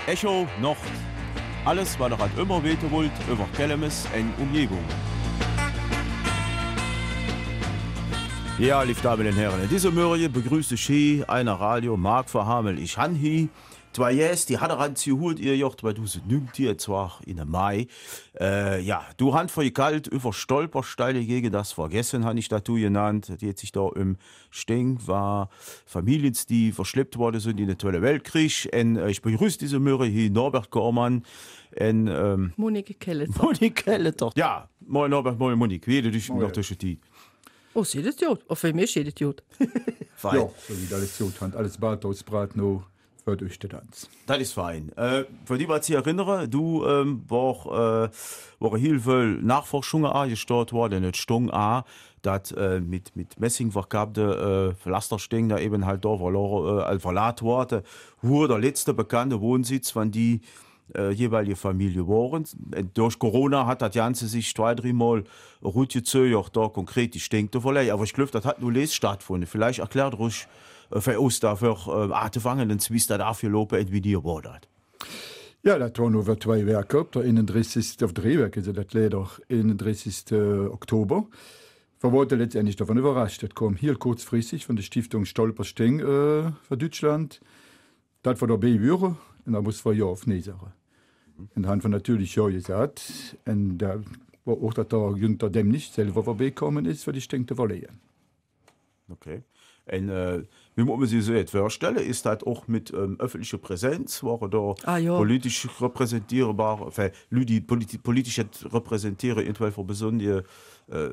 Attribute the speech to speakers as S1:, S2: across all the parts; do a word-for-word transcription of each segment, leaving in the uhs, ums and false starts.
S1: Echo Nord. Alles, was ihr halt immer wissen wollt, über Kellemes und Umgebung. Ja, liebe Damen und Herren, in dieser Mörie begrüße ich hier einer Radio Mark Verhamel. Ich han hier zwei Jäs, die hat er an sie holt ihr Jocht, weil du sie nimmt hier zwar in den Mai. Äh, ja, du hand für kalt über Stolpersteine gegen das vergessen, habe ich das genannt. Die hat sich da im Stink war Familien, die verschleppt worden sind in den Zweiten Weltkrieg. Und äh, ich begrüße diese Mörie hier Norbert Gormann. Und, ähm,
S2: Monique Kelleter.
S1: Monique Kelleter. Ja, moin Norbert, moin Monique. Wie du dich noch durch die?
S2: Oh, sieht es gut. Auf für mich sieht es gut.
S3: Fein. Ja, so wie alles gut hat. Alles Bad aus Bratno. Durch den Tanz.
S1: Das ist fein. Äh, für die, was ich erinnere, du ähm, war, äh, war Hilfe Nachforschungen angestartet worden, nicht Stung A, das äh, mit, mit Messing verkabte äh, Pflastersteng da eben halt da verloren, äh, verladen wurde, wo der letzte bekannte Wohnsitz von die äh, jeweilige Familie waren. Und durch Corona hat das Ganze sich zwei, dreimal rutgezogen, auch da konkret die Steng zu verleihen. Aber ich glaube, das hat nur les stattgefunden. Vielleicht erklärt ruhig, für uns dafür äh, anzufangen, wie es da dafür lopen und wie die geworden hat.
S3: Ja, das waren over zwei Werke. Der eenendertigste of drie Werke, also das leider eenendertigste Oktober. Wir wurden letztendlich davon überrascht. Das kam hier kurzfristig von der Stiftung Stolpersteng äh, für Deutschland. Das war der B-Würe und da muss wir ja auf Nesere. Mhm. Und haben wir natürlich ja gesagt, und da war auch, dass der Günther Dem nicht selber vorbeigekommen ist, für die Steng zu verleihen.
S1: Okay. Und, äh, wie muss man sich so jetzt vorstellen? Ist das auch mit ähm, öffentlicher Präsenz? Waren da
S2: ah, ja.
S1: politisch repräsentierbar, enfin, Leute, die politi politisch repräsentieren, irgendwelche besondere äh,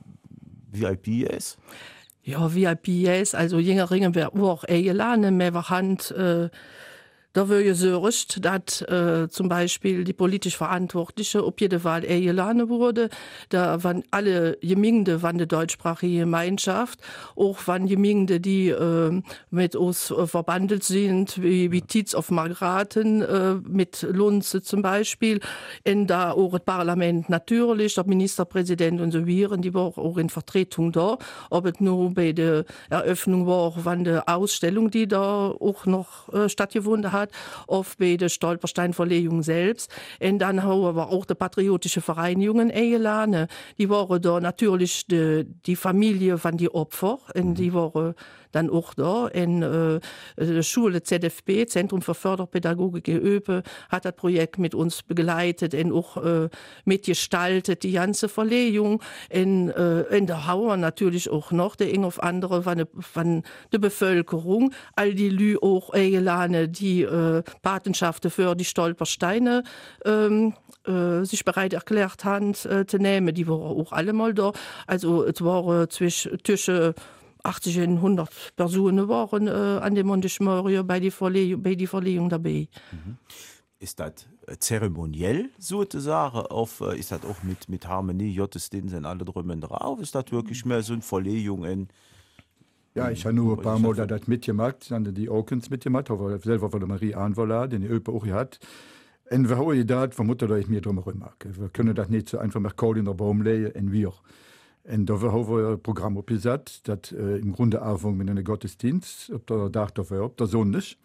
S1: V I Ps?
S2: Ja, V I Ps, also jünger Ringen wäre auch eingeladen, mehr Hand. Äh, Da würde ich so recht, dass äh, zum Beispiel die politisch Verantwortliche ob jede Wahl eingeladen wurde. Da waren alle Gemingde, waren die deutschsprachige Gemeinschaft, auch waren Gemingde, die äh, mit uns äh, verbandelt sind, wie, wie Tietz auf Margraten, äh, mit Lunze zum Beispiel. Und da auch das Parlament natürlich, der Ministerpräsident und so weiter, die war auch in Vertretung da. Ob es nur bei der Eröffnung war, waren die Ausstellung, die da auch noch äh, stattgefunden hat, auf bei der Stolperstein-Verleihung selbst. Und dann haben wir auch die patriotische Vereinigungen eingeladen. Die waren da natürlich die, die Familie von die Opfer. Und die waren dann auch da. In äh, der Schule Z F P, Zentrum für Förderpädagogik in Öpe, hat das Projekt mit uns begleitet und auch äh, mitgestaltet, die ganze Verleihung. In, äh, in der Hauer natürlich auch noch, der eng auf andere von der, von der Bevölkerung. All die Lü auch eingeladen, die äh, Patenschaften für die Stolpersteine ähm, äh, sich bereit erklärt haben äh, zu nehmen. Die waren auch alle mal da. Also es waren zwischen zwischen achtzig und hundert Personen waren äh, an dem Mondeschmörie bei der Verleihung, bei die Verleihung dabei.
S1: Mhm. Ist das zeremoniell sozusagen? Auf, äh, ist das auch mit, mit Harmonie, Gottesdienst und alle drüben drauf? Ist das wirklich mehr so eine Verleihung? In,
S3: ja, ich habe nur ein paar Mal das mitgemacht, dann die Aukens mitgemacht, aber selber von der Marie Anvola, den die Öpe auch hat. Und wir haben das, vermutlich, dass ich mir drum herum mag. Wir können das nicht so einfach mit Kohl in der Baum legen und wir. Und da haben wir ein Programm aufgesetzt, das äh, im Grunde anfängt mit einem Gottesdienst, ob der Tag dafür, ob der Sonntag.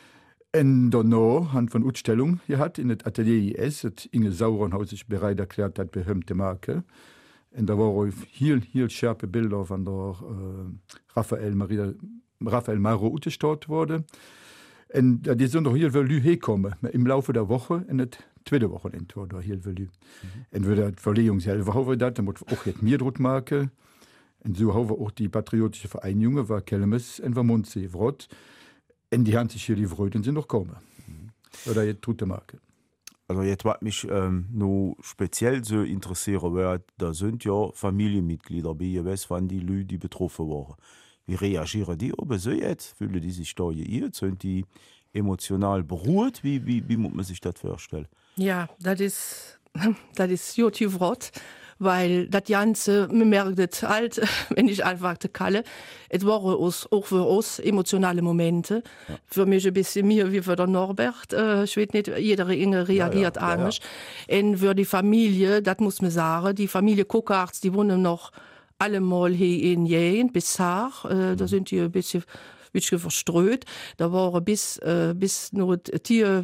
S3: Und danach haben wir eine Ausstellung gehabt in das Atelier I S, das Inge Sauren hat sich bereit erklärt, das behömte Marke. Und da waren viel, viel schärfe Bilder von der äh, Raphael, Maria, Raphael Maro ausgestellt worden. Und äh, die sind auch hier will herkommen, im Laufe der Woche, in der tweede Wochenende war da hier will. Mhm. Und wir die Verleihung selber haben wir das, dann muss auch jetzt mir dort machen. Und so haben wir auch die patriotische Vereinigung, war Kellemes und war Mondsee-Wrot. Und die haben sich hier die Freude und sind noch gekommen. Mhm. Oder jetzt tut die Marke.
S1: Also jetzt was mich ähm, noch speziell so interessieren wird, da sind ja Familienmitglieder bei jeweils von die Leute, die betroffen waren. Wie reagieren die aber so jetzt? Fühlen die sich da geirrt? Sind die emotional beruhigt? Wie, wie, wie muss man sich das vorstellen?
S2: Ja, das ist, das ist YouTube rot, weil das Ganze, man merkt es halt, wenn ich einfach kalle, es waren auch für uns emotionale Momente. Ja. Für mich ein bisschen mehr wie für den Norbert. Äh, ich weiß nicht, jeder Inge reagiert ja, ja, anders. Ja, ja. Und für die Familie, das muss man sagen, die Familie Kuckarts, die wohnen noch allemal hier in Jähen, bis Haar, äh, mhm. da sind die ein bisschen, bisschen verstreut. Da waren bis, äh, bis nur Tier,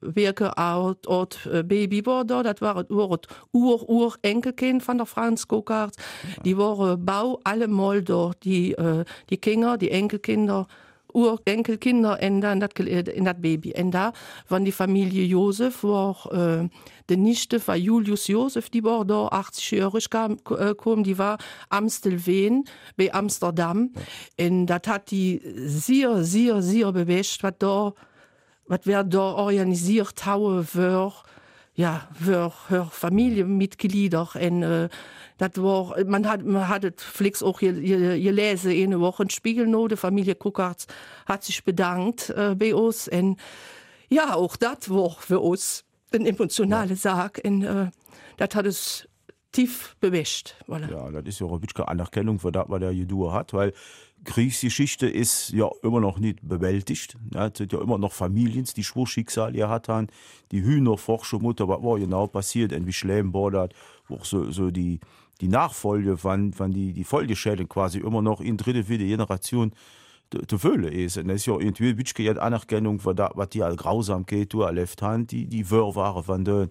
S2: Werke out ort äh, Baby war da, dat war ur ur ur Enkelkind von der Franz Kokart, ja. Die waren bau allemal dort die äh, die Kinder, die Enkelkinder, Urenkelkinder in dat in dat Baby en da wann die Familie Josef war äh, de Nichte war Julius Josef, die war da achtzig kam äh, kom, die war Amstelveen bei Amsterdam en ja. Dat hat die sehr sehr sehr bewecht wat da wat wer da organisiert haue wör ja wör hör Familienmitglieder en äh, dat war man hat man hat Flix auch gelesen eine Woche Spiegelnode Familie Kokart hat sich bedankt äh, bei uns en ja auch dat war für uns ein emotionale ja. Sag en äh, dat hat es tief bewischt voilà.
S1: Ja, das ist ja auch eine Anerkennung für das, was der Judo hat, weil Kriegsgeschichte ist ja immer noch nicht bewältigt. Ja, es sind ja immer noch Familien, die Schwurschicksal ihr hatten, die Hühner, Forschmutter, was war genau passiert, und wie schlimm war das, auch so, so die, die Nachfolge von, von die, die Folgeschäden quasi immer noch in dritte, vierte Generation zu füllen ist. Und das ist ja irgendwie ein bisschen Anerkennung für das, was die als Grausamkeit du erlebt haben, die, die Wirrwarre von denen.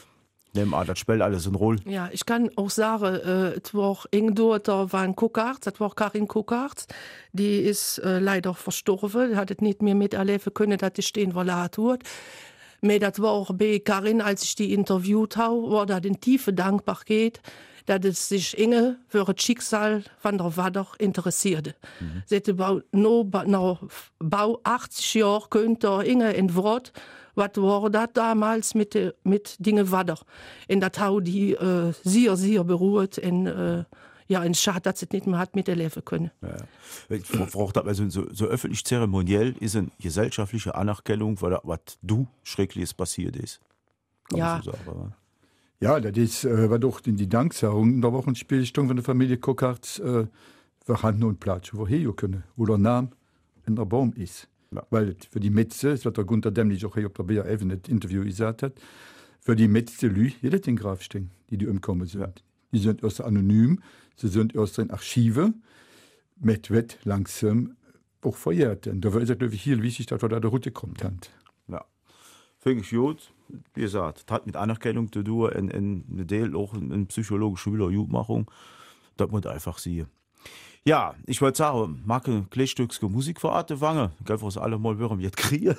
S1: Ah, das spielt alles eine Rolle.
S2: Ja, ich kann auch sagen, äh, es war Ingdoter war ein Kokart, das war Karin Kokart, die ist äh, leider verstorben, die hat es nicht mehr miterleben können, dass die stehen verlassen wird. Aber das war auch bei Karin, als ich die interviewt habe, war da eine tiefe Dankbarkeit, dass es sich Inge für das Schicksal von der Wader interessierte. Mhm. Sie hat bau, no, no, bau achtzig Jahre könnte Inge in Wort, was war das damals mit, mit Dinge Wader. Und das hat die äh, sehr, sehr beruht und äh, ja, in Schade, dass sie es nicht mehr hat miterleben können. Ja.
S1: Ich frage, also so, so öffentlich zeremoniell ist eine gesellschaftliche Anerkennung, weil das, was du Schreckliches passiert ist. Kann
S2: ja.
S1: So sagen,
S3: ja, das ist, äh, war doch in die Danksagung in der Wochenspielstunde von der Familie Kokart äh, vorhanden und Platz, wo hier können, wo der Name in der Baum ist. Ja. Weil für die Metze, das hat der Gunter Dämmlich auch hier auf der B R F in das Interview gesagt hat, für die Metze Lü, jeder den Graf stehen, die die umkommen sind. Ja. Die sind erst anonym, sie sind aus den Archive, mit wird langsam auch verjährt. Und da ist es, glaube ich, hier wichtig, dass wir da der Route kommt.
S1: Ja, finde ich gut. Wie gesagt, das hat mit Anerkennung zu tun, und ein Teil auch in psychologischer Jugendmachung. Das muss einfach sehen. Ja, ich wollte sagen, mag ein Kleistücks Musik für Arte Wange. Gell, was alle mal hören, jetzt kriegen.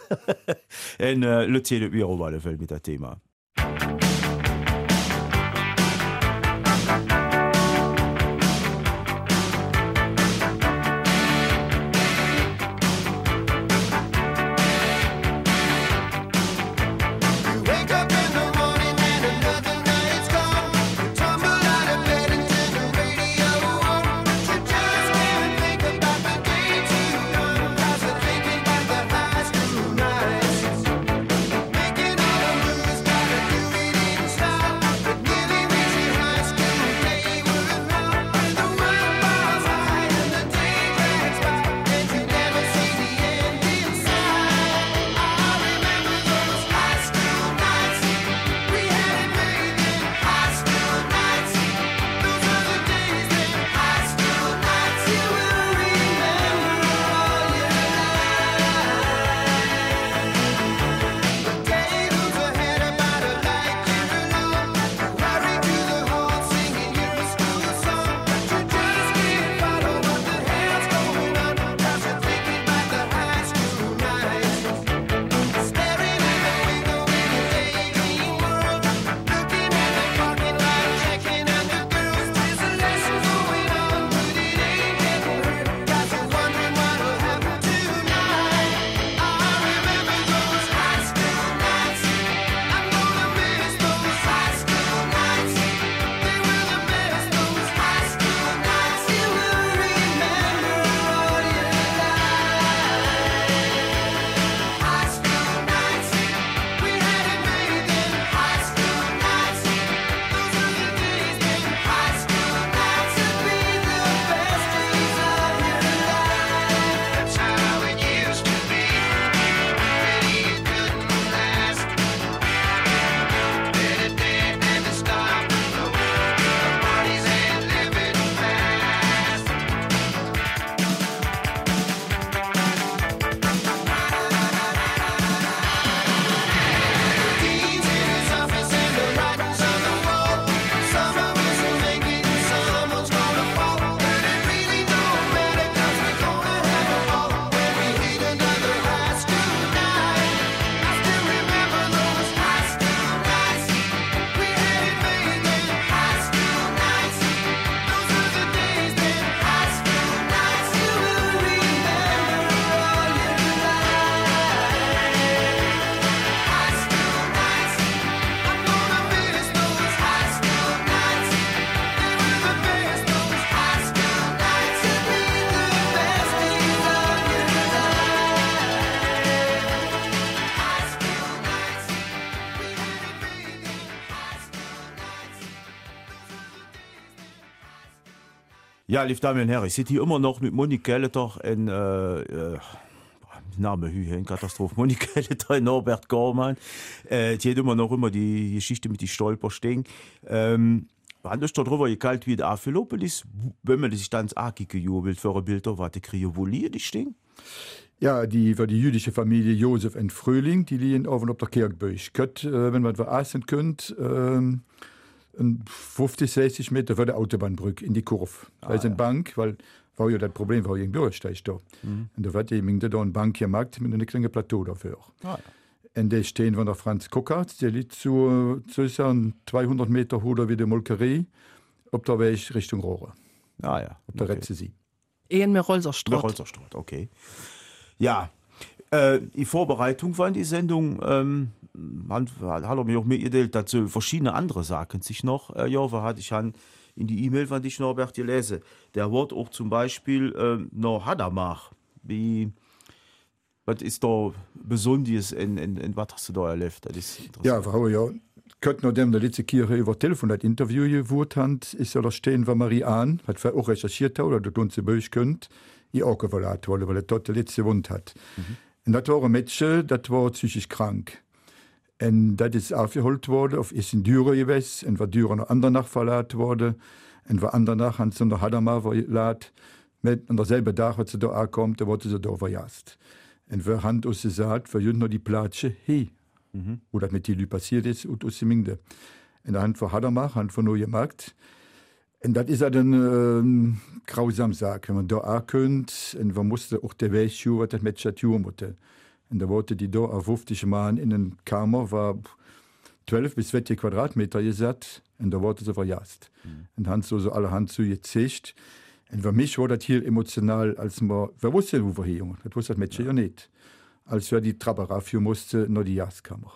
S1: Und äh, erzählen wir auf alle Fälle mit dem Thema.
S4: Making all the moves.
S1: Ja, liebe Damen und Herren, ich sitze hier immer noch mit Monique Kelleter in äh, äh, Name Hü, Katastrophe. Monique Kelleter in Norbert Gormann. Äh, die hat immer noch immer die Geschichte mit die Stolperstehen. Ähm, wir haben uns darüber gekalt, wie der Aphilopolis, wenn man sich dann ins Aki gejubelt für Bilder, was die kriegen, wo liegen die stehen?
S3: Ja, die war die jüdische Familie Josef und Fröhling, die liegen oben auf der Kirchbüch. Könnt, äh, wenn man was essen könnt, ähm, fünfzig, sechzig Meter vor der Autobahnbrücke in die Kurve. Da ah, ist eine ja. Bank, weil war ja das Problem, war ja ein Bürgersteig da. Mhm. Und da wird eben da eine Bank gemacht mit einem kleinen Plateau dafür. Ah, ja. Und da stehen von der Franz Kockert, der liegt zu, zu zweihundert Meter höher wie die Molkerei, auf der Weg Richtung Rohre.
S1: Ah ja.
S3: Auf der okay. Retze-Sie.
S2: In Merolserstraat.
S1: Merolserstraat, okay. Ja, äh, die Vorbereitung war in die Sendung, ähm, man hat er mir auch mitgeteilt, dass so verschiedene andere Sachen sich noch, äh, ja, was hatte ich an, in die E-Mail, wenn ich Norbert gelesen. Der Wort auch zum Beispiel äh, noch Hadamar. Wie, was ist da Besonderes in, in, in was hast du da erlebt? Das ist interessant.
S3: Ja, Frau, ja. Könnt noch dem der letzte Kirche über Telefon das Interview gewurt hat, ist ja da stehen, war Marie Ahn, hat auch recherchiert hat, oder du uns Böch könnt, ich auch gewollt wollte, weil er dort der letzte Wund hat. Mhm. Und das war ein Mädchen, das war psychisch krank. Und das ist aufgeholt worden, auf ist in Dürer gewesen, und war Dürer noch andere Nacht verladen worden, und war andere Nacht an so einer Hadamar verladen, mit an derselben Tag, als sie da ankommt, da wurde sie da verjast. Und wir haben uns gesagt, wir jünden noch die Platsche, hey, mhm. wo das mit die Lü passiert ist, und aus dem Mingde. Und da haben wir Hadamar, haben wir noch gemacht. Und das ist ja dann ähm, grausam Sache, wenn man da ankommt, und man musste auch der Weg schauen, was das Mädchen tun musste. Und da wurde die da auf fünfzig Mann in den Kammer, war zwölf bis zwanzig Quadratmeter gesagt, und da wurde sie verjast. Mhm. Und haben so, so allerhand zu gezeigt. Und für mich war das hier emotional, als man, wer wusste, wo wir hier, Junge, das wusste das Mädchen ja, ja nicht. Als wir die Treppe raufführen mussten, noch die Jastkammer.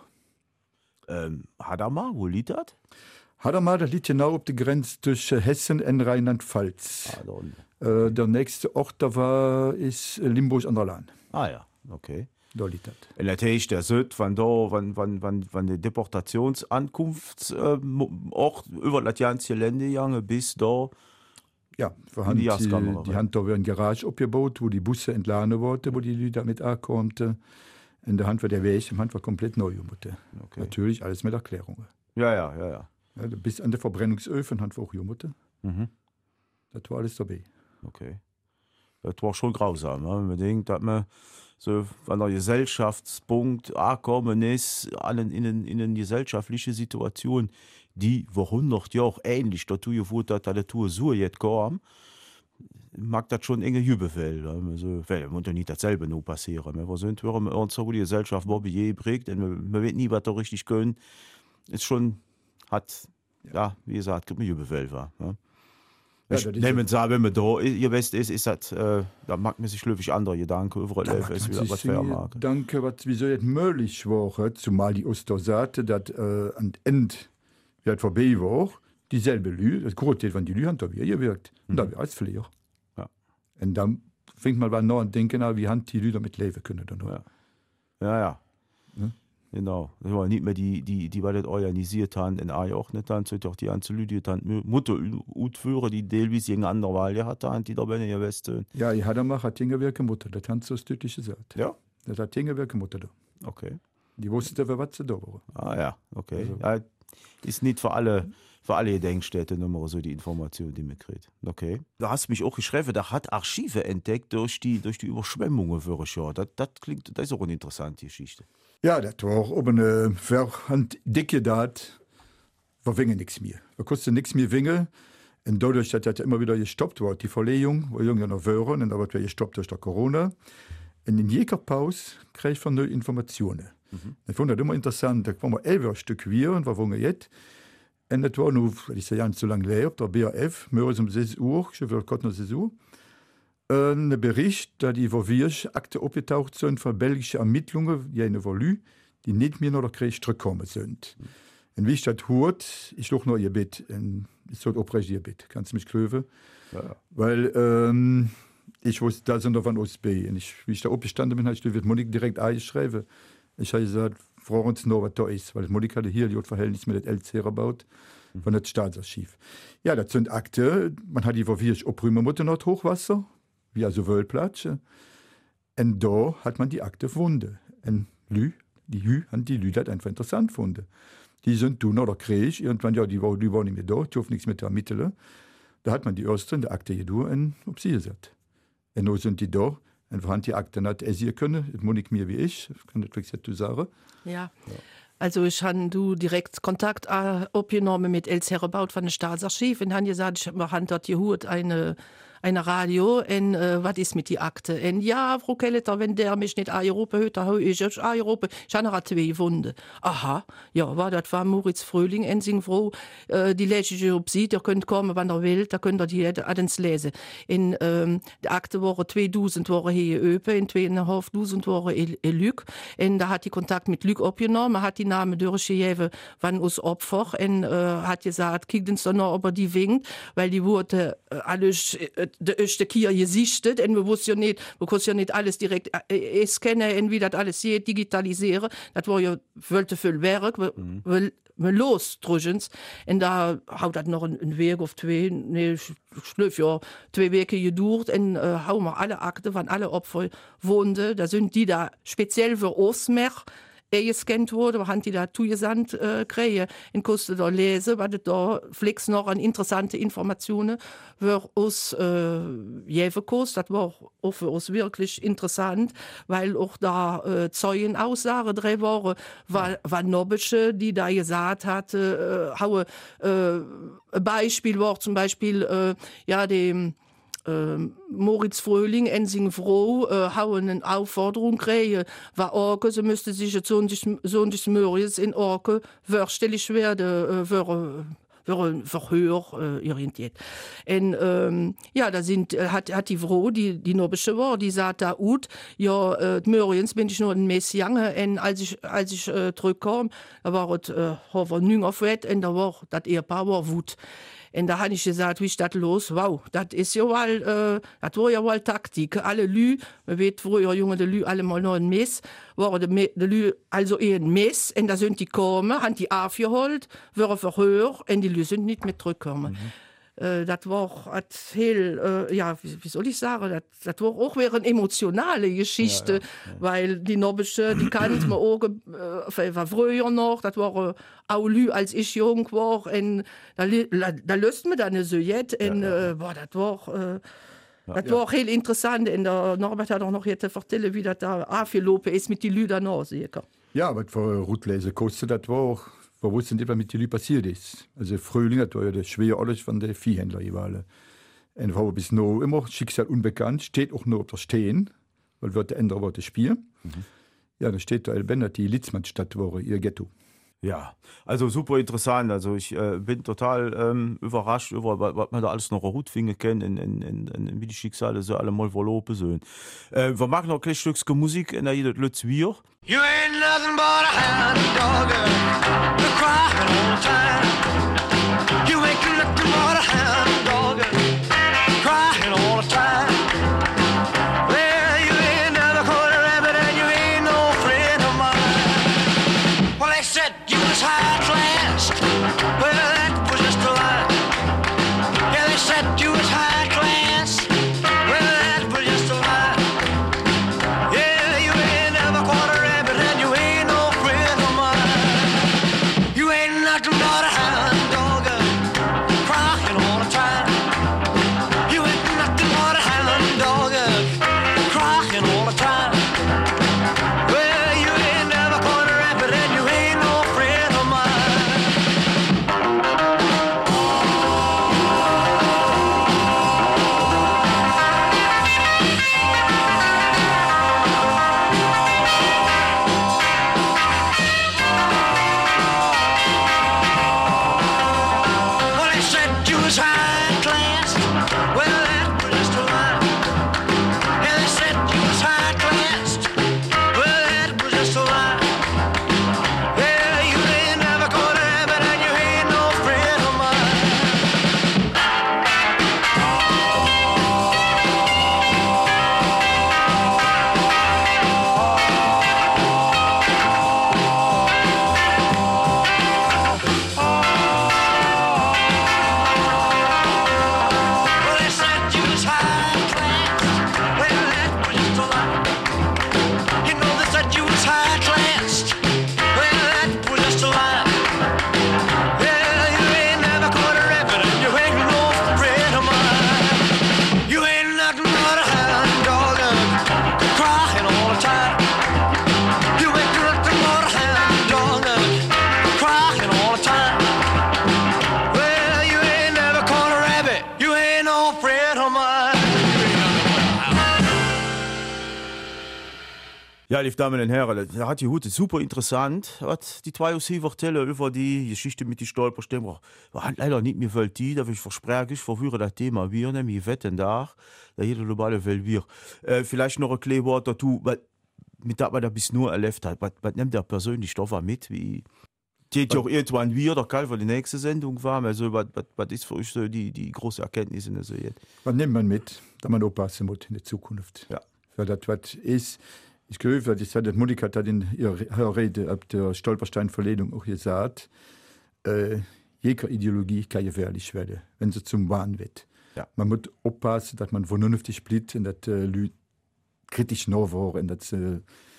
S1: Ähm, Hadamar, wo liegt das?
S3: Hadamar, das liegt genau auf der Grenze zwischen Hessen und Rheinland-Pfalz. Ah, äh, der nächste Ort da war, ist Limburg an der Lahn.
S1: Ah ja, okay.
S3: Da liegt das.
S1: Und natürlich der Süd, wenn da, wenn, wenn, wenn, wenn die Deportationsankunftsort äh, über das ganze Länder gegangen bis da.
S3: Ja, wir haben die, die, die haben da eine Garage abgebaut, wo die Busse entladen wurden, wo die Leute damit ankommen. In der Hand war der Weg, im Hand war komplett neu. Okay. Natürlich alles mit Erklärungen.
S1: Ja, ja, ja, ja.
S3: Ja, bis an den Verbrennungsöfen haben wir auch Jumutte. Mhm. Das war alles dabei.
S1: Okay. Das war schon grausam. Ne? Wenn man denkt, dass man so an der Gesellschaftspunkt angekommen ist, allen in, in, in eine gesellschaftliche Situation, die vor hundert Jahren ähnlich dazu geführt hat, dass die Tour so jetzt kam, mag das schon enge Jubelfeld. Also, weil muss ja nicht dasselbe nur passieren. Wir sind wir uns die Gesellschaft Bobby je prägt, und man, man weiß nie, was da richtig können. Ist schon, hat, ja, ja wie gesagt, gibt mir Jubelfeld war. Ja. Ja, ich nehme sagen, wenn man da ihr wisst ist, ist das, äh, da mag man sich glücklich andere Gedanken über das ist wieder was fair mag.
S3: Danke, was wieso jetzt möglich war, zumal die Oster sagte, dass äh, an Ende wird vorbei war, dieselbe Lü, das Großteil von die Lü haben da wieder gewirkt. Und mhm. da wäre als Pfleger. Ja. Und dann fängt man mal noch an denken, wie haben die Lü damit leben können. Dann
S1: ja. ja, ja. Hm? Genau. Das war nicht mehr die, die, die das organisiert haben, in A auch nicht dann, sondern auch die ganze Leute, die Mutter utführen, die teilweise eine andere Wahl gehabt haben, die da bei den Westen.
S3: Ja, ich hatte mal, hat Dinge Mutter, das haben sie so deutlich gesagt.
S1: Ja?
S3: Das hat Dinge Mutter da.
S1: Okay.
S3: Die wussten, für was sie da waren.
S1: Ah ja, okay. Also. Ja, ist nicht für alle, für alle Gedenkstätte Nummer so die Information, die man kriegt. Okay. Da hast du mich auch geschrieben, da hat Archive entdeckt durch die, durch die Überschwemmungen für ein Jahr. Das, das klingt, das ist auch eine interessante Geschichte.
S3: Ja, das war auch oben eine Verhand dicke Dat, war Winge nichts mehr. Da kostet nichts mehr Winge. Und dadurch, dass das immer wieder gestoppt wurde, die Verlegung, wo irgendwie noch wären, und da wird gestoppt durch die Corona. Und in jeder Pause kriege ich neue Informationen. Mhm. Ich fand das immer interessant. Da waren wir elf Stück wir und wir wohnen jetzt. Und das war nur, weil ich ja nicht so lange leer, der B A F, morgens um sechs Uhr, ich will gerade noch sechs Uhr, ein Bericht, da die wirklich Akte abgetaucht sind von belgischen Ermittlungen, die eine Volü, die nicht mehr nach der Krieg zurückgekommen sind. Mhm. Und wie ich das hört, ich doch noch ihr Bett, ich soll abbrechen ihr Bett, kannst du mich klöven? Ja. Weil, ähm, ich wusste, da sind wir von Ostbay. Und ich, wie ich da aufgestanden bin, habe ich die Monik direkt eingeschrieben. Ich habe gesagt, fragen uns noch, was da ist. Weil Monik hatte hier, die hat Verhältnis mit dem L C erbaut. von das Staatsarchiv. Ja, das sind Akte, man hat die vor vier Oprümermutter noch Hochwasser, wie also Wölplatz. Und da hat man die Akte gefunden. Und Lü, die Hü, haben die Lü das einfach interessant gefunden. Die sind du oder krieg, irgendwann, ja, die waren, die waren nicht mehr da, die dürfen nichts mit der Ermitteln. Da hat man die ersten, die Akte hier durch und ob sie gesagt. Und nun sind die da. Und wir haben die Akte nicht essen können, das muss ich mir wie ich, ich kann das wirklich nicht sagen.
S2: Ja. Ja. Also ich habe du direkt Kontakt äh, aufgenommen mit Els Herrebaut von dem Staatsarchiv und haben gesagt, ich habe dort gehört eine eine Radio und äh, was ist mit die Akte? Und ja, Frau Kelleter, wenn der mich nicht angerufen hat, dann habe ich auch angerufen. Ich habe noch zwei gefunden. Aha, ja, war das war Moritz Fröhling, und sind froh, äh, die lese ich auf Sie, ihr könnt kommen, wann ihr wollt, da könnt ihr die alles lesen. In ähm, die Akte waren zweitausend waren hier öpe, in zweitausendfünfhundert waren in Lüg. Und da hat die Kontakt mit Lüg aufgenommen, hat die Namen durchgegeben, wann uns Opfer, und äh, hat gesagt, kiegt uns doch noch, ob er die winkt, weil die wurde äh, alles äh, de erste Kier gesichtet, und wir wussten ja nicht, wir konnten ja nicht alles direkt äh, scannen, und wie das alles hier digitalisieren. Das war ja wollte viel Werk, wir, mhm. wir, wir los, drugens. Und da haut das noch einen Weg auf zwei, nee, schlüpf ja, zwei Wege gedauert, und äh, hauen wir alle Akten, wann alle Opfer wohnten, da sind die da speziell für Osmer gescannt wurde, wir haben die da zugesandt äh, kriegen und konnten da lesen, was da flex noch an interessante Informationen für uns äh, geben kostet. Das war auch für uns wirklich interessant, weil auch da äh, Zeugen Aussagen drin waren, war, war Nobische, die da gesagt hatte, äh, haue, äh, ein Beispiel war zum Beispiel, äh, ja, dem Äh, Moritz Fröhling, Ensing Froh, äh, hauen eine Aufforderung kriegen, war Orke, sie müsste sich jetzt so des Möris in Orke vorstellig werden, äh, für, für ein Verhör äh, orientiert. Und ähm, ja, da sind, hat, hat die Frau, die, die Nobische war, die sagt da ut, ja, äh, Möriens bin ich nur ein Mess jange, und als ich, als ich äh, zurückkam, da war es, äh, war nünger fett, und da war, das Ehepaar war Wut. Und da habe ich gesagt, wie ist das los? Wow, das ist ja wohl, äh, das war ja wohl Taktik. Alle Lü, man weiß früher, Junge, die Lü alle mal noch ein Mess, waren die, die Lü also eher ein Mess, und da sind die gekommen, haben die aufgeholt, waren Verhör, und die Lü sind nicht mehr zurückgekommen. Mhm. Äh, das war heel, äh, ja, wie, wie soll ich sagen, das, das war auch eine emotionale Geschichte, ja, ja, ja. Weil die Nobische, die kannte man auch, äh, war früher noch, das war äh, auch Lü, als ich jung war, und da, da, da löst man dann so jetzt, und ja, ja. Äh, boah, das war, äh, ja, das war ja. auch heel interessant, und der Norbert hat auch noch jetzt erzählt, wie das da aufgelaufen ist mit den Lü danach.
S3: Ja, aber für Rutlese kostet das war auch, wir wussten nicht, was mit den Leuten passiert ist. Also Fröhling, das war ja der schwere alles von den Viehhändlern jeweils. Und war bis noch immer Schicksal unbekannt, steht auch nur auf der Stehen, weil wir der ändern wollte spielen. Mhm. Ja, da steht da Elben, die Litzmannstadt war ihr Ghetto.
S1: Ja, also super interessant. Also ich äh, bin total ähm, überrascht über, was man da alles noch Hut finden kann, in, in, in, in, wie die Schicksale so alle mal verloren sind. Äh, wir machen noch ein Stückchen Musik in der Jeder Lütz wir.
S4: You ain't nothing but a hound dog, you're crying all the time. You ain't nothing but a hound dog, crying all the time. Well, you ain't never caught a rabbit and you ain't no friend of mine. Well, they said you was high class, well, that was just a lie. Yeah, they said you was high class, well, that was just a lie. Yeah, you ain't never caught a rabbit and you ain't no friend of mine. You ain't nothing but a hound dog, crying all the time.
S1: Ja, liebe Damen und Herren, da hat die Hute super interessant, was die zwei aus erzählen über die Geschichte mit den Stolperstämmen. Wir haben leider nicht mehr Welt die, da will ich verspreche, ich verführe das Thema wir, nämlich wetten da, da jeder globale Welt wir. Äh, vielleicht noch ein kleines Wort dazu, was, mit dem man da bis nur erlebt hat, was, was nimmt der persönlich Stoffer mit, wie geht ja auch irgendwann wir, der kann für die nächste Sendung war, also was, was, was ist für euch so die, die große Erkenntnis in der Serie?
S3: Was nimmt man mit, da man aufpassen muss in der Zukunft?
S1: Ja.
S3: Weil das was ist, ich glaube, das hat Monika hat in ihrer Rede ab der Stolperstein-Verlegung auch gesagt, äh, jede Ideologie kann gefährlich werden, wenn sie zum Wahn wird.
S1: Ja.
S3: Man muss aufpassen, dass man vernünftig bleibt und dass äh, Leute kritisch nachhören, dass äh,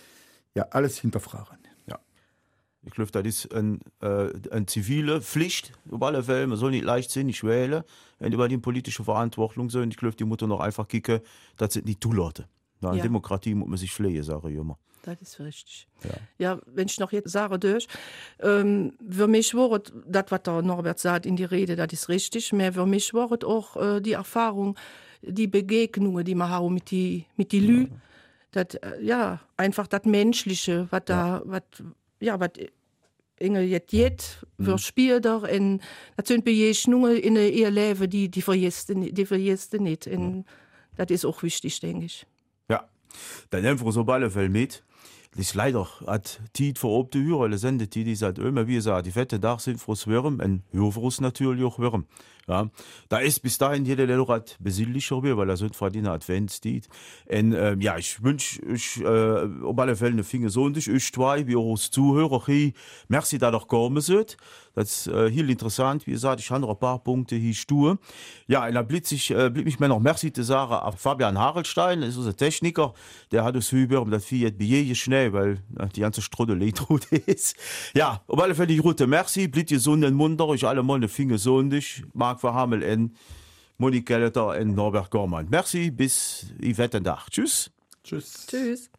S3: ja, alles hinterfragen.
S1: Ja. Ich glaube, das ist eine äh, ein zivile Pflicht, auf alle Fälle. Man soll nicht leichtsinnig wählen, wenn über die politische Verantwortung sind. Ich glaube, die muss noch einfach kicken, dass sie nicht zulassen. Na, in
S2: Ja.
S1: Demokratie muss man sich flehen, sage ich immer.
S2: Das ist richtig.
S1: Ja.
S2: Ja, wenn ich noch jetzt sage, durch, ähm, für mich war es, das, was der Norbert sagt in die Rede, das ist richtig, aber für mich war es auch äh, die Erfahrung, die Begegnungen, die wir haben mit die, mit die Lü, das, äh, ja, einfach das Menschliche, was da, was, ja, was Inge jetzt jetzt, wir spielen da, und das sind Begegnungen in ihr Leben, die, die vergisst du nicht, die vergisst du nicht, und das ist auch wichtig, denke ich.
S1: Ja, dann nehmen wir so alle Fälle mit. Das ist leider hat Tiet vor ob die Hürle sendet die die seit immer wie gesagt die fette Dach sind froß Würm en Hürfros natürlich auch Würm. Ja, da ist bis dahin jeder der hat besinnlicher wie weil er sind verdient Adventslied. En ähm, ja ich wünsch ich äh, ob alle Fälle eine Finger so und ich ich zwei wie auch Zuhörer hi merci da doch kommen seid. Das äh, hier interessant wie gesagt ich habe noch ein paar Punkte hier stur. Ja in der blitz ich äh, blieb mich mir noch merci zu sagen auf Fabian Harelstein ist unser Techniker der hat es über um das Fiat Bier schnell weil äh, die ganze Strudel ist. Ja, auf alle Fälle die Route merci blieb ihr so den Mund euch alle mal eine Finger so und ich Marc Verhammel en Monika Letter en Norbert Gormann. Merci bis i wetten Dach. Tschüss.
S3: Tschüss.
S2: Tschüss.